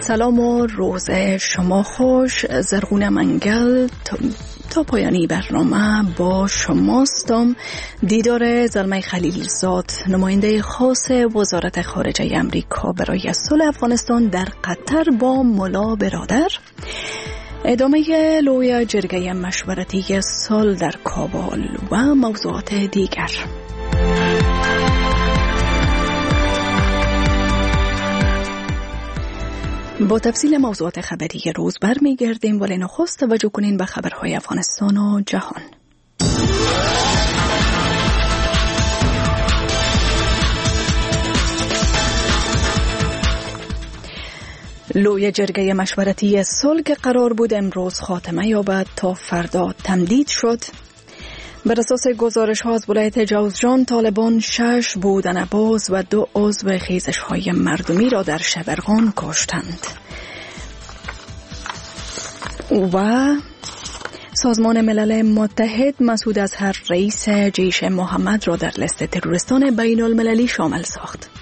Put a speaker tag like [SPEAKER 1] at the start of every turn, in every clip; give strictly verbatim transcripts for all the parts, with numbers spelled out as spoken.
[SPEAKER 1] سلام و روز شما خوش. زرغون منگل تا پایانی برنامه با شماستم. دیدار زلمه خلیلزاد، نماینده خاص وزارت خارجه امریکا برای صلح افغانستان در قطر با ملا برادر. ادامه لوی جرگه مشورتی سال در کابل و موضوعات دیگر. با تفصیل موضوعات خبری روز برمیگردیم، ولی نخست توجه کنین به خبرهای افغانستان و جهان. لوی جرگه مشورتی صلح که قرار بود امروز خاتمه یابد تا فردا تمدید شد. بر اساس گزارش ها از ولایت جوزجان، طالبان شش بودنه‌باز و دو عضو خیزش های مردمی را در شبرغان کشتند. و سازمان ملل متحد مسعود اظهر رئیس جیش محمد را در لیست تروریستان بین المللی شامل ساخت.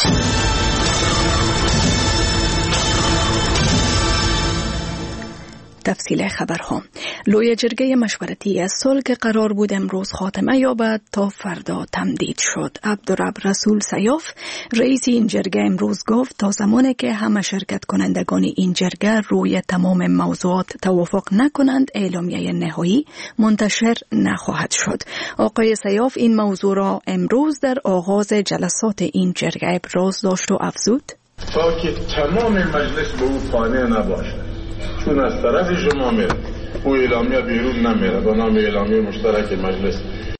[SPEAKER 1] تفصیل خبرها. لوی جرگه مشورتی صلح که قرار بود امروز خاتمه یابد تا فردا تمدید شد. عبدالرب رسول سیاف رئیس این جرگه امروز گفت تا زمانی که همه شرکت کنندگان این جرگه روی تمام موضوعات توافق نکنند، اعلامیه نهایی منتشر نخواهد شد. آقای سیاف این موضوع را امروز در آغاز جلسات این جرگه ابراز داشت و افزود
[SPEAKER 2] تا که تمام مجلس به او قانع نباشد، چون از طرف شما میره او اعلامیه بیرون نمیره به نام اعلامیه مشترک مجلس.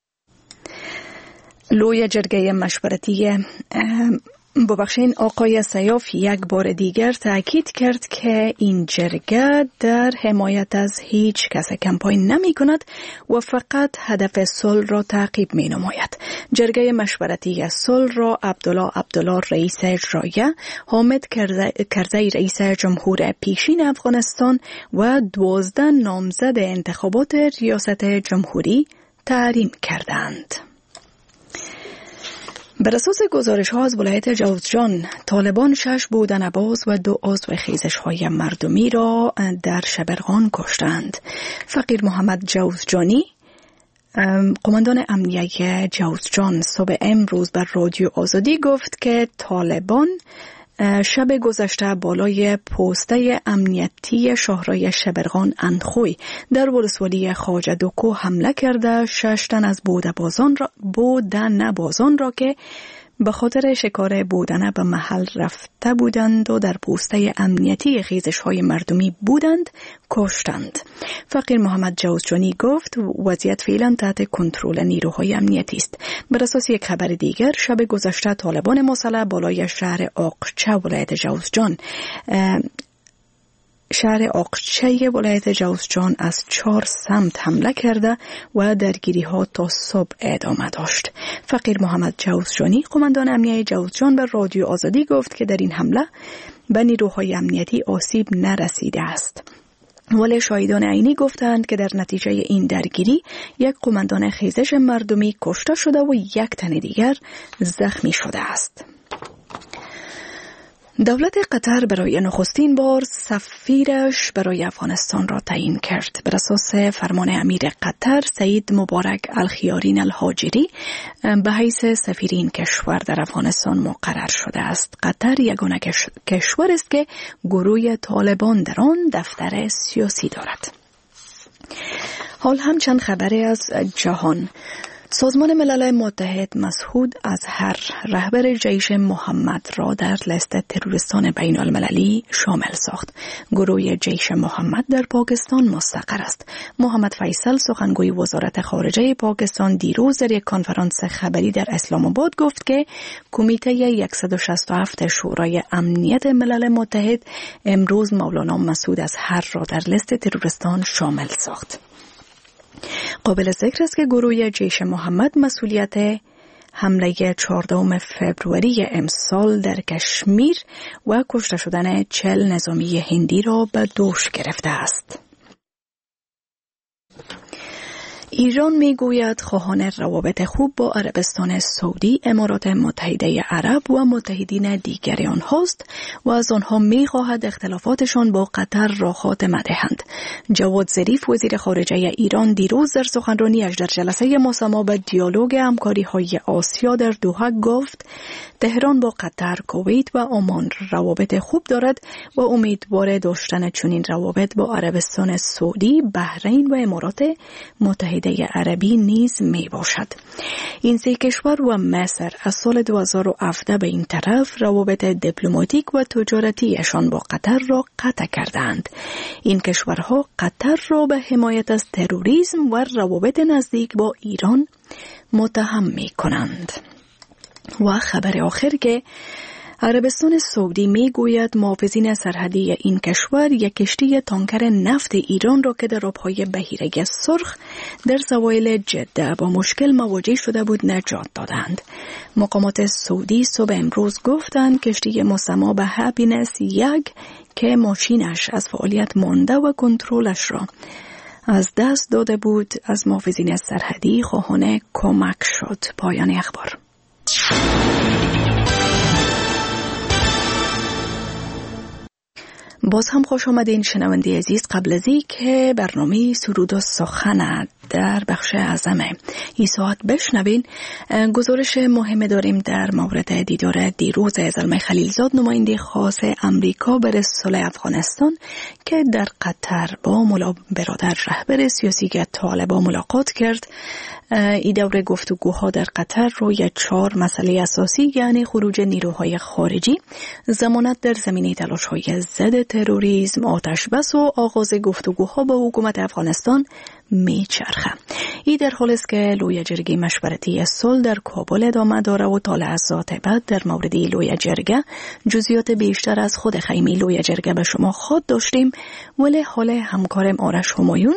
[SPEAKER 1] لوی جرگه مشورتی ببخشین آقای سیاف یک بار دیگر تأکید کرد که این جرگه در حمایت از هیچ کس کمپاین نمی کند و فقط هدف صلح را تعقیب می نماید. جرگه مشورتی صلح را عبدالله عبدالله رئیس اجرایه، حامد کرزی رئیس جمهور پیشین افغانستان و دوازده نامزد انتخابات ریاست جمهوری تعیین کردند. بر اساس گزارش ها از ولایت جوزجان، طالبان شش بودنه‌باز و دو عضو خیزش های مردمی را در شبرغان کشتند. فقیر محمد جوزجانی، قماندان امنیه جوزجان، صبح امروز بر رادیو آزادی گفت که طالبان شب گذشته بالای پوسته امنیتی شهرهای شبرغان اندخوی در ولسوالی خواجه دوکو حمله کرده شش تن از بودنه‌بازان را بودنه‌بازان را که به خاطر شکار بودنه به محل رفته بودند و در پوسته امنیتی خیزش های مردمی بودند کشتند. فقیر محمد جوزجانی گفت وضعیت فعلا تحت کنترل نیروهای امنیتی است. بر اساس یک خبر دیگر، شب گذشته طالبان مسلح بالای شهر آقچه ولایت جوزجان شهر آقچه ولایت جوزجان از چهار سمت حمله کرده و درگیری ها تا صبح ادامه داشت. فقیر محمد جوزجانی، قماندان امنیه جوزجان، بر رادیو آزادی گفت که در این حمله به نیروهای امنیتی آسیب نرسیده است. ولی شاهدان عینی گفتند که در نتیجه این درگیری یک قماندان خیزش مردمی کشته شده و یک تن دیگر زخمی شده است. دولت قطر برای نخستین بار سفیرش برای افغانستان را تعیین کرد. بر اساس فرمان امیر قطر سعید مبارک الخیارین الهاجری به حیث سفیر این کشور در افغانستان مقرر شده است. قطر یگانه کشور است که گروه طالبان در آن دفتر سیاسی دارد. حال هم چند خبری از جهان. سازمان ملل متحد مسعود اظهر رهبر جیش محمد را در لیست تروریستان بین المللی شامل ساخت. گروه جیش محمد در پاکستان مستقر است. محمد فیصل، سخنگوی وزارت خارجه پاکستان، دیروز در یک کنفرانس خبری در اسلام آباد گفت که کمیته صد و شصت و هفت شورای امنیت ملل متحد امروز مولانا مسعود اظهر را در لیست تروریستان شامل ساخت. قابل ذکر است که گروه جیش محمد مسئولیت حمله چهاردهم فوریه امسال در کشمیر و کشته شدن چهل نظامی هندی را به دوش گرفته است. ایران میگوید خواهان روابط خوب با عربستان سعودی، امارات متحده عرب و متحدین دیگر آنهاست و از آنها میخواهد اختلافاتشان با قطر را خاتمه دهند. جواد ظریف وزیر خارجه ایران دیروز در سخنرانیش در جلسه مصمم به دیالوگ همکاری های آسیا در دوحه گفت تهران با قطر، کویت و عمان روابط خوب دارد و امیدوار داشتن چنین روابط با عربستان سعودی، بحرین و امارات متحده عربی نیز می باشد. این سه کشور و مصر از سال دو هزار و هفده به این طرف روابط دیپلماتیک و تجارتیشان با قطر را قطع کردند. این کشورها قطر را به حمایت از تروریسم و روابط نزدیک با ایران متهم می کنند. و خبر آخر که عربستان سعودی می گوید محافظین سرحدی این کشور یک کشتی تانکر نفت ایران را که در آبهای بحیره سرخ در سواحل جده با مشکل مواجه شده بود نجات دادند. مقامات سعودی صبح امروز گفتند کشتی مسمى به هپینس یک که ماشینش از فعالیت مانده و کنترلش را از دست داده بود از محافظین سرحدی خواهان کمک شد. پایان اخبار. باز هم خوش آمدین شنونده عزیز. قبل از این که برنامه سرود و سخن در بخش اعظم این ساعت بشنوین، گزارش مهم داریم در مورد دیدار دیروز زلمه خلیلزاد نماینده خاص امریکا برای صلح افغانستان که در قطر با مولا برادر رهبر سیاسی طالبان ملاقات کرد. این دوره گفتگوها در قطر روی چهار مسئله اساسی یعنی خروج نیروهای خارجی، ضمانت در زمینه تلاش‌های ضد تروریسم، آتش بس و آغاز گفتگوها با حکومت افغانستان میچرخه. این در حالی است که لوی جرگه مشورتی صلح در کابل ادامه داره و تا لحظات بعد در مورد لوی جرگه جزئیات بیشتر از خود خیمه لوی جرگه به شما خود داشتیم، ولی حال همکارم آرش همایون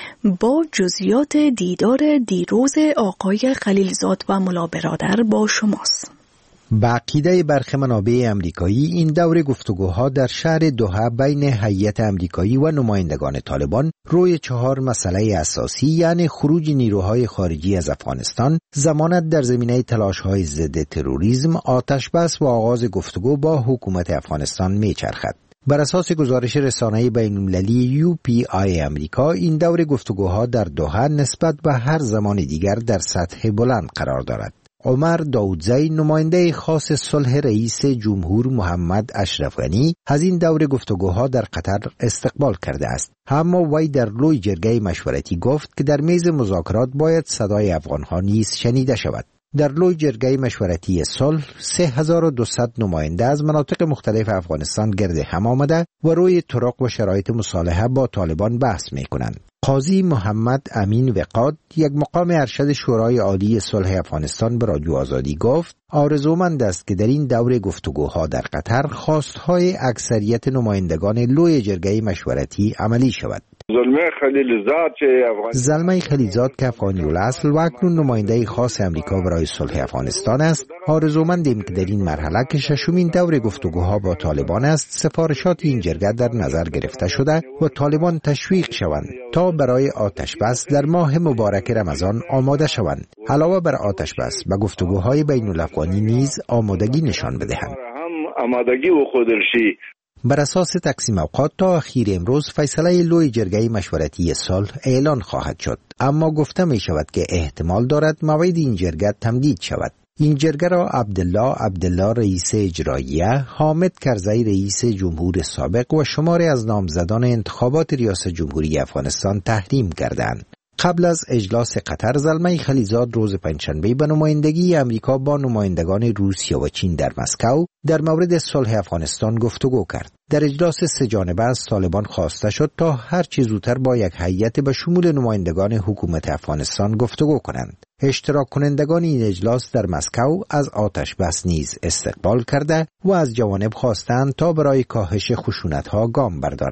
[SPEAKER 1] با جزئیات دیدار دیروز آقای خلیلزاد و مولا برادر با شماست.
[SPEAKER 3] به عقیده برخی منابع امریکایی این دور گفتگوها در شهر دوحه بین هیئت امریکایی و نمایندگان طالبان روی چهار مسئله اساسی یعنی خروج نیروهای خارجی از افغانستان، ضمانت در زمینه تلاش‌های ضد تروریسم، آتش بس و آغاز گفتگو با حکومت افغانستان میچرخد. بر اساس گزارش رسانه‌ای بین‌المللی یو پی آی امریکا، این دور گفتگوها در دوحه نسبت به هر زمان دیگر در سطح بلند قرار دارد. عمر داودزی نماینده خاص صلح رئیس جمهور محمد اشرف غنی از این دور گفتگوها در قطر استقبال کرده است. اما وی در لوی جرگه مشورتی گفت که در میز مذاکرات باید صدای افغانها نیز شنیده شود. در لوی جرگه مشورتی صلح سه هزار و دویست نماینده از مناطق مختلف افغانستان گرد هم آمده و روی طرق و شرایط مصالحه با طالبان بحث می کنند. قاضی محمد امین وقاد، یک مقام ارشد شورای عالی صلح افغانستان، به رادیو آزادی گفت آرزومند است که در این دور گفتگوها در قطر خواستهای اکثریت نمایندگان لوی جرگه مشورتی عملی شود.
[SPEAKER 4] زلمه خلیلزاد
[SPEAKER 3] زلمه خلیلزاد که افغانی الاصل و اکنون نماینده خاص امریکا برای صلح افغانستان است، آرزومندیم که در این مرحله که ششمین دور گفتگوها با طالبان است، سفارشات این جرگه در نظر گرفته شده و طالبان تشویق شوند تا برای آتش بس در ماه مبارک رمضان آماده شوند. علاوه بر آتش بس به گفتگوهای بین الافغانی نیز آمادگی نشان بدهند.
[SPEAKER 4] آمادگی و خودرشی.
[SPEAKER 3] بر اساس تقسیم اوقات تا اخیر امروز فیصله لوی جرگه مشورتی صلح اعلان خواهد شد، اما گفته می شود که احتمال دارد موعد این جرگه تمدید شود. این جرگه را عبدالله عبدالله رئیس اجراییه، حامد کرزی رئیس جمهور سابق و شماری از نامزدان انتخابات ریاست جمهوری افغانستان تحریم کردند. قبل از اجلاس قطر، زلمه خلیلزاد روز پنجشنبه به نمایندگی امریکا با نمایندگان روسیه و چین در مسکو در مورد صلح افغانستان گفتگو کرد. در اجلاس سه جانبه از طالبان خواسته شد تا هر چه زودتر با یک هیئت به شمول نمایندگان حکومت افغانستان گفتگو کنند. اشتراک کنندگان این اجلاس در مسکو از آتش بس نیز استقبال کرده و از جوانب خواستند تا برای کاهش خشونت‌ها گام بردارند.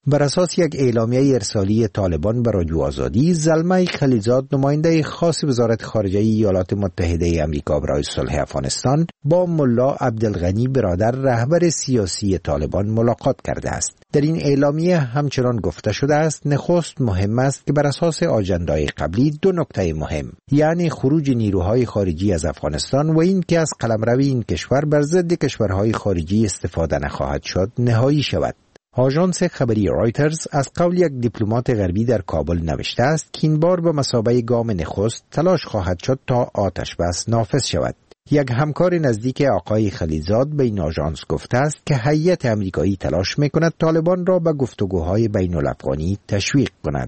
[SPEAKER 3] بر اساس یک اعلامیه ارسالی طالبان به رادیو آزادی، زلمه خلیلزاد نماینده خاص وزارت خارجه ایالات متحده آمریکا برای صلح افغانستان با ملا عبدالغنی برادر رهبر سیاسی طالبان ملاقات کرده است. در این اعلامیه همچنان گفته شده است نخست مهم است که بر اساس آجندای قبلی دو نکته مهم، یعنی خروج نیروهای خارجی از افغانستان و این که از قلمروی این کشور بر ضد کشورهای خارجی استفاده نخواهد شد، نهایی شود. آژانس خبری رایترز از قول یک دیپلمات غربی در کابل نوشته است که این بار به مثابه گام نخست تلاش خواهد شد تا آتش بس نافذ شود. یک همکار نزدیک آقای خلیلزاد به این آژانس گفته است که هیئت آمریکایی تلاش می‌کند طالبان را به گفتگوهای بین الافغانی تشویق کند.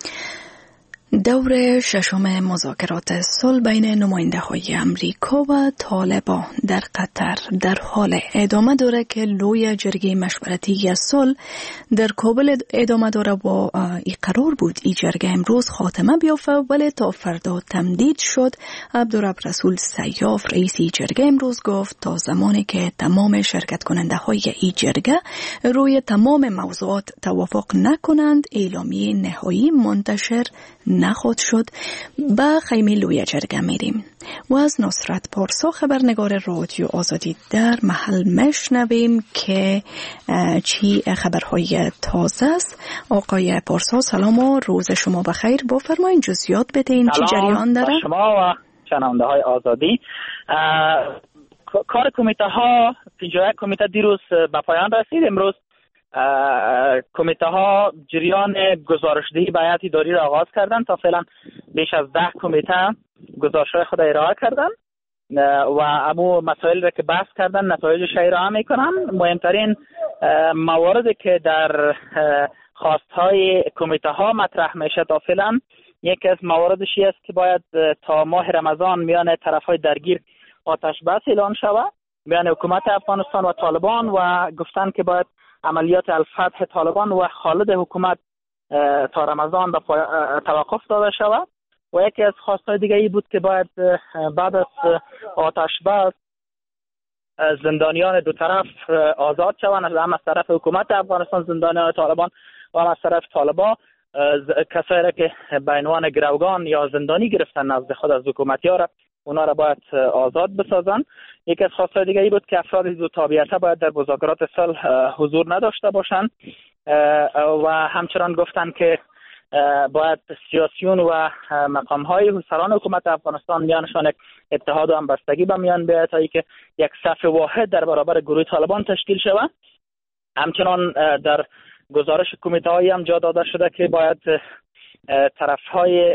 [SPEAKER 1] دور ششم مذاکرات صلح بین نماینده‌های امریکا و طالبان در قطر در حال ادامه داره که لوی جرگه مشورتی صلح در کابل ادامه داره و این قرار بود این جرگه امروز خاتمه بیافته، ولی تا فردا تمدید شد. عبدالرب رسول سیاف رئیس این جرگه امروز گفت تا زمانی که تمام شرکت کننده های این جرگه روی تمام موضوعات توافق نکنند اعلامیه نهایی منتشر نخواهد شد. به خیمه لوی جرگه میریم و از نصرت پارسا خبرنگار رادیو آزادی در محل مشنویم که چی خبرهای تازه است. آقای پارسا سلام و روز شما بخیر، بفرمایید جزئیات بدین چی جریان داره؟
[SPEAKER 5] شما و شنونده های آزادی. کار کمیته ها پنجاه و یک کمیته دیروز به پایان رسید. امروز کمیته ها جریان گزارشدهی به هیئت اداری را آغاز کردند. تا فعلا بیش از ده کمیته گزارش‌های خود ارائه کردند و امو مسائل را که بحث کردند نتایجش ارائه میکنن. مهمترین مواردی که در خواستهای کمیته ها مطرح میشه تا فعلا یکی از مواردش است که باید تا ماه رمضان میان طرف‌های درگیر آتش بس اعلان شود میان حکومت افغانستان و طالبان و گفتن که باید عملیات الفتح طالبان و خالد حکومت تا رمضان به توقف داده شود. و یکی از خواستهای دیگه ای بود که باید بعد از آتش بس زندانیان دو طرف آزاد شوند، هم از طرف حکومت افغانستان زندانیان طالبان و هم از طرف طالبان کسایی را که به عنوان گروگان یا زندانی گرفتن نزد خود از حکومتی‌ها را اونا را باید آزاد بسازن. یکی از خواستهای دیگه ای بود که افراد ذو تابعیت باید در مذاکرات صلح حضور نداشته باشند و همچنان گفتن که باید سیاسیون و مقام‌های سران حکومت افغانستان میانشان یک اتحاد و همبستگی به میان بیاید تا اینکه یک صف واحد در برابر گروه طالبان تشکیل شود. همچنان در گزارش کمیته هایی هم جا داده شده که باید طرف‌های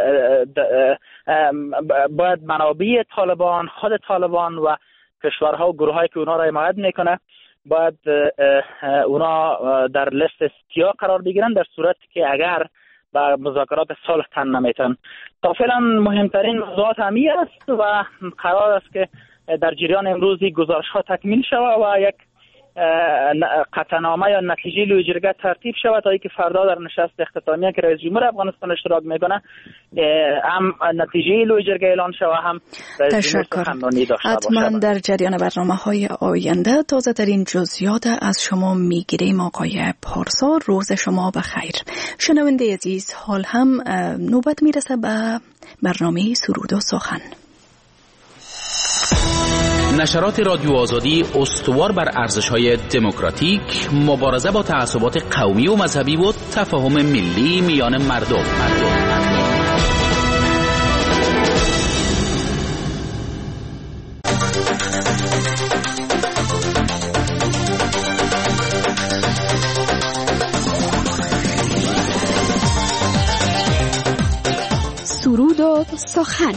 [SPEAKER 5] باید منابع طالبان، خود طالبان و کشورها و گروه‌هایی که اونا را حمایت میکنه باید اونا در لیست سیاه قرار بگیرن در صورتی که اگر به مذاکرات صلح تن نمیتن. تا فعلا مهمترین موضوعات همی است و قرار است که در جریان امروزی گزارش‌ها تکمیل شود و یک قطعنامه یا نتیجه لوی جرگه ترتیب شود تا اینکه فردا در نشست اختتامیه که رئیس جمهور افغانستان اشتراک میکنه هم نتیجه لوی جرگه اعلان شود هم رئیس جمهور سخنرانی داشته باشه.
[SPEAKER 1] حتما در جریان برنامه‌های آینده تازه ترین جزئیات از شما میگیریم. آقای پارسا روز شما بخیر. شنونده عزیز حال هم نوبت میرسه به برنامه سرود و سخن.
[SPEAKER 6] نشرات رادیو آزادی استوار بر ارزش‌های دموکراتیک، مبارزه با تعصبات قومی و مذهبی و تفاهم ملی میان مردم.
[SPEAKER 7] سرود و سخن.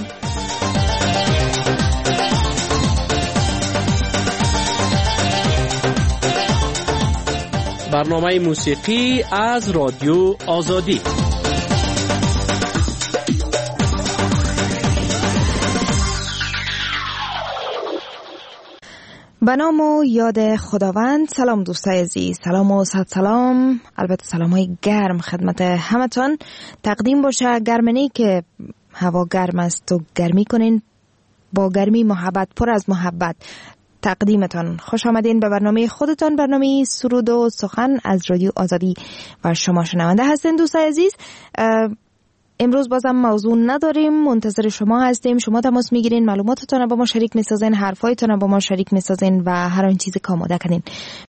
[SPEAKER 8] برنامه موسیقی از رادیو آزادی.
[SPEAKER 9] به نام و یاد خداوند. سلام دوستای عزیز، سلام و صد سلام، البته سلام های گرم خدمت همتون تقدیم باشه. گرمنی که هوا گرم است و گرمی کنین با گرمی محبت، پر از محبت تقدیمتان. خوش آمدین به برنامه خودتان، برنامه سرود و سخن از رادیو آزادی و شما شنونده هستین. دوستان عزیز، امروز بازم موضوع نداریم، منتظر شما هستیم. شما تماس میگیرین، معلوماتتون با ما شریک میسازین، حرفایتون با ما شریک میسازین و هر آن چیزی که آماده کردین